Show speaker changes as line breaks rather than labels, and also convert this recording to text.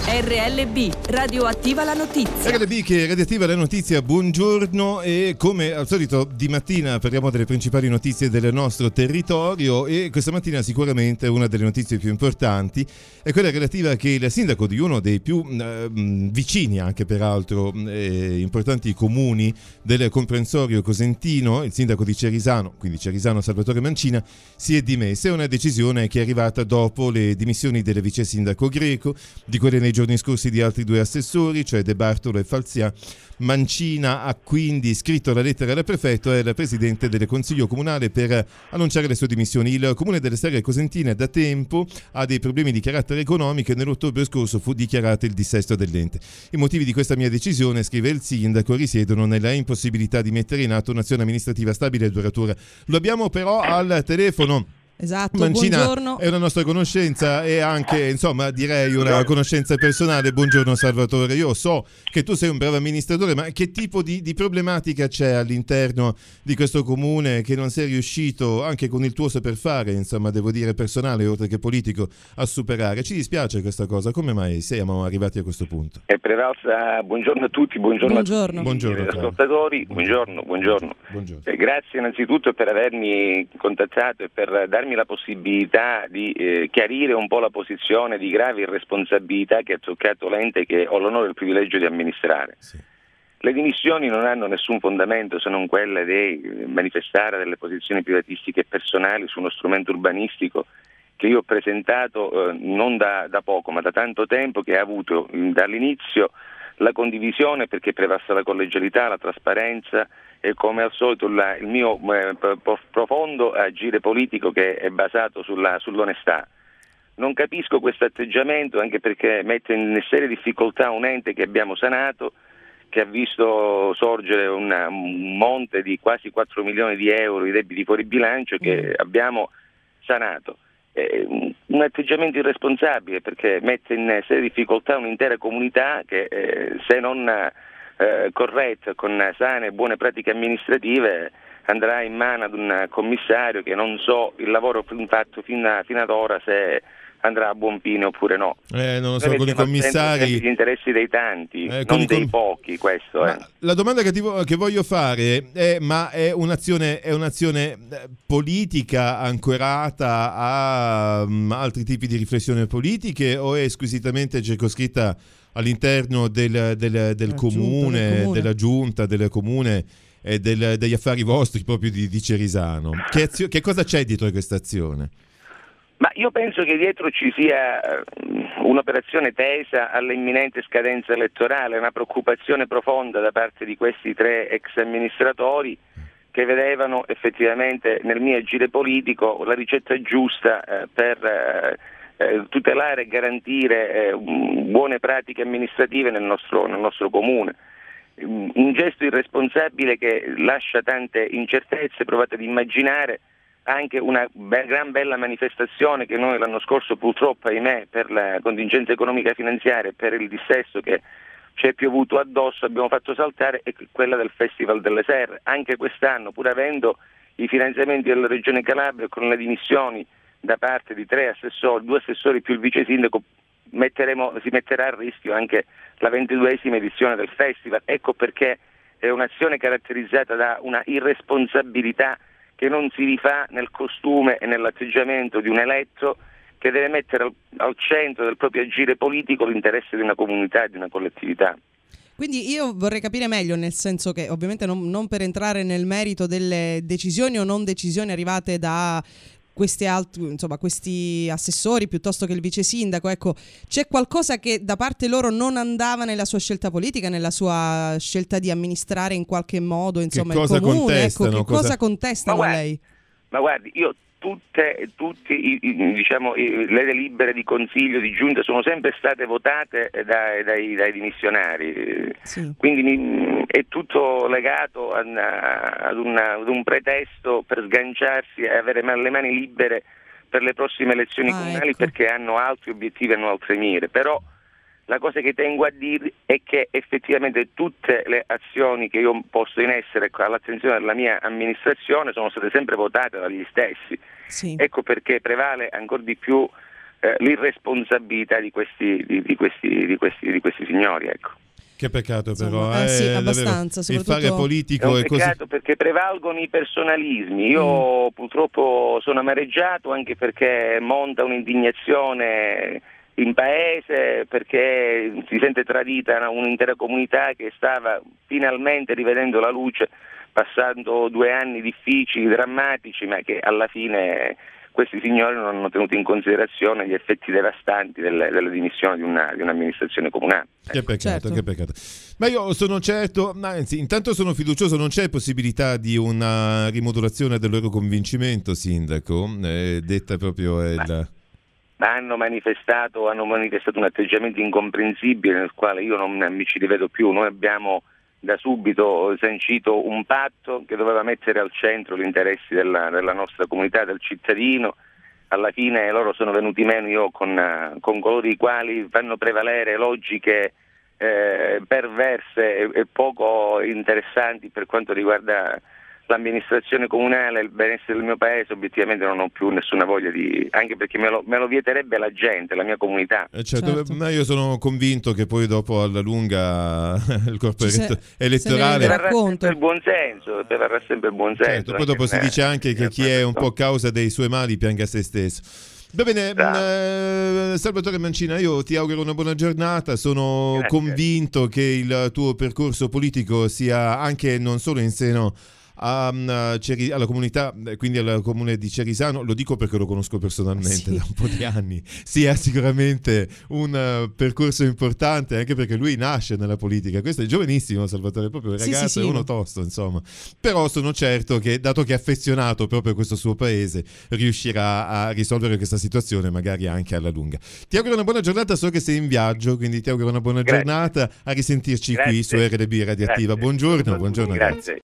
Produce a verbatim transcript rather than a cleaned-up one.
R L B, radioattiva la notizia.
R L B che radioattiva la notizia, buongiorno, e come al solito di mattina parliamo delle principali notizie del nostro territorio, e questa mattina sicuramente una delle notizie più importanti è quella relativa a che il sindaco di uno dei più eh, vicini, anche peraltro eh, importanti comuni del comprensorio cosentino, il sindaco di Cerisano, quindi Cerisano Salvatore Mancina, si è dimesso. È una decisione che è arrivata dopo le dimissioni del vice sindaco Greco, di quelle nei giorni scorsi di altri due assessori, cioè De Bartolo e Falzia. Mancina ha quindi scritto la lettera al prefetto e al presidente del consiglio comunale per annunciare le sue dimissioni. Il comune delle Serre Cosentine da tempo ha dei problemi di carattere economico e nell'ottobre scorso fu dichiarato il dissesto dell'ente. I motivi di questa mia decisione, scrive il sindaco, risiedono nella impossibilità di mettere in atto un'azione amministrativa stabile e duratura. Lo abbiamo però al telefono.
Esatto,
Mancina
buongiorno.
È una nostra conoscenza e anche, insomma, direi una conoscenza personale. Buongiorno Salvatore, io so che tu sei un bravo amministratore, ma che tipo di, di problematica c'è all'interno di questo comune che non sei riuscito, anche con il tuo saper fare, insomma, devo dire personale oltre che politico, a superare? Ci dispiace questa cosa, come mai siamo arrivati a questo punto?
È prevalsa. Buongiorno a tutti, buongiorno,
buongiorno.
a tutti
buongiorno,
gli ascoltatori, buongiorno, buongiorno.
buongiorno.
Eh, grazie innanzitutto per avermi contattato e per darmi la possibilità di eh, chiarire un po' la posizione di grave irresponsabilità che ha toccato l'ente che ho l'onore e il privilegio di amministrare.
Sì.
Le dimissioni non hanno nessun fondamento se non quelle di manifestare delle posizioni privatistiche e personali su uno strumento urbanistico che io ho presentato eh, non da, da poco ma da tanto tempo, che ha avuto mh, dall'inizio la condivisione perché prevassa la collegialità, la trasparenza e come al solito la, il mio eh, profondo agire politico che è basato sulla, sull'onestà. Non capisco questo atteggiamento, anche perché mette in serie difficoltà un ente che abbiamo sanato, che ha visto sorgere una, un monte di quasi quattro milioni di euro di debiti fuori bilancio che mm. abbiamo sanato. Eh, un atteggiamento irresponsabile perché mette in serie difficoltà un'intera comunità che eh, se non eh, corretta, con sane e buone pratiche amministrative, andrà in mano ad un commissario che non so il lavoro fatto fino, a, fino ad ora se andrà a buon fine oppure no.
Eh, non lo so, con i commissari,
gli interessi dei tanti,
eh,
non
i com...
dei pochi, questo
ma
è.
La domanda che, ti vo- che voglio fare è: ma è un'azione, è un'azione politica ancorata a um, altri tipi di riflessioni politiche, o è squisitamente circoscritta all'interno del, del, del, comune,
giunta, del comune,
della giunta, del comune e del, degli affari vostri proprio di, di Cerisano? Che, azio- che cosa c'è dietro questa azione?
Ma io penso che dietro ci sia un'operazione tesa all'imminente scadenza elettorale, una preoccupazione profonda da parte di questi tre ex amministratori che vedevano effettivamente nel mio agire politico la ricetta giusta eh, per eh, tutelare e garantire eh, buone pratiche amministrative nel nostro, nel nostro comune. Un gesto irresponsabile che lascia tante incertezze. Provate ad immaginare anche una be- gran bella manifestazione che noi l'anno scorso purtroppo, ahimè, per la contingenza economica e finanziaria e per il dissesto che ci è piovuto addosso, abbiamo fatto saltare, è quella del Festival delle Serre. Anche quest'anno, pur avendo i finanziamenti della Regione Calabria, con le dimissioni da parte di tre assessori, due assessori più il vice sindaco, metteremo, si metterà a rischio anche la ventiduesima edizione del Festival. Ecco perché è un'azione caratterizzata da una irresponsabilità che non si rifà nel costume e nell'atteggiamento di un eletto che deve mettere al, al centro del proprio agire politico l'interesse di una comunità e di una collettività.
Quindi io vorrei capire meglio, nel senso che ovviamente non, non per entrare nel merito delle decisioni o non decisioni arrivate da questi altri, insomma, questi assessori piuttosto che il vice sindaco, ecco, c'è qualcosa che da parte loro non andava nella sua scelta politica, nella sua scelta di amministrare in qualche modo, insomma, il comune, ecco, che cosa, cosa contestano
ma
a
guardi,
lei?
Ma guardi, io tutte, tutti i, i, diciamo, i, le delibere di consiglio, di giunta sono sempre state votate dai, dai, dai dimissionari,
sì.
Quindi mi, è tutto legato ad, ad, una, ad un pretesto per sganciarsi e avere le mani libere per le prossime elezioni
ah,
comunali,
ecco.
perché hanno altri obiettivi, hanno altre mire. Però la cosa che tengo a dire è che effettivamente tutte le azioni che io ho posto in essere all'attenzione della mia amministrazione sono state sempre votate dagli stessi.
Sì.
Ecco perché prevale ancora di più eh, l'irresponsabilità di questi, di, di questi questi, di questi, di questi signori, ecco.
Che peccato
Insomma,
però,
eh, sì,
eh,
abbastanza,
davvero, il
soprattutto-
fare politico
È un
è così.
peccato perché prevalgono i personalismi. Io purtroppo sono amareggiato anche perché monta un'indignazione in paese, perché si sente tradita una- un'intera comunità che stava finalmente rivedendo la luce, passando due anni difficili, drammatici, ma che alla fine questi signori non hanno tenuto in considerazione gli effetti devastanti delle, delle dimissioni di, una, di un'amministrazione comunale.
Che peccato,
Certo.
che peccato. Ma io sono certo, anzi, intanto sono fiducioso, non c'è possibilità di una rimodulazione del loro convincimento, sindaco, eh, detta proprio è il...
Ma hanno manifestato, hanno manifestato un atteggiamento incomprensibile nel quale io non mi ci rivedo più. Noi abbiamo da subito sancito un patto che doveva mettere al centro gli interessi della, della nostra comunità, del cittadino. Alla fine loro sono venuti meno, io con, eh, con coloro i quali fanno prevalere logiche eh, perverse e, e poco interessanti per quanto riguarda l'amministrazione comunale, il benessere del mio paese. Obiettivamente non ho più nessuna voglia di, anche perché me lo, me lo vieterebbe la gente, la mia comunità.
Eh, certo,
Certo.
ma io sono convinto che poi dopo alla lunga il corpo
Ci se-
eletto-
se ne
elettorale...
renderà
Prevarrà
conto.
sempre il buon senso, prevarrà sempre il buon senso.
Certo, poi dopo si
anche
dice anche che chi è un po' causa dei suoi mali pianga se stesso. Va bene,
Bravo.
eh, Salvatore Mancina, io ti auguro una buona giornata, sono
Grazie.
convinto che il tuo percorso politico sia anche non solo in seno a, um, Ceri- alla comunità, eh, quindi al comune di Cerisano, lo dico perché lo conosco personalmente
Sì.
da un po' di anni, sia sicuramente un eh, percorso importante, anche perché lui nasce nella politica. Questo è giovanissimo, Salvatore, proprio un
Sì,
ragazzo,
sì,
è
sì.
uno tosto, insomma. Però sono certo che, dato che è affezionato proprio a questo suo paese, riuscirà a risolvere questa situazione magari anche alla lunga. Ti auguro una buona giornata, so che sei in viaggio, quindi ti auguro una buona
Grazie.
giornata, a risentirci
Grazie.
qui su R L B Radioattiva.
Grazie.
Buongiorno, buongiorno ragazzi.
Grazie.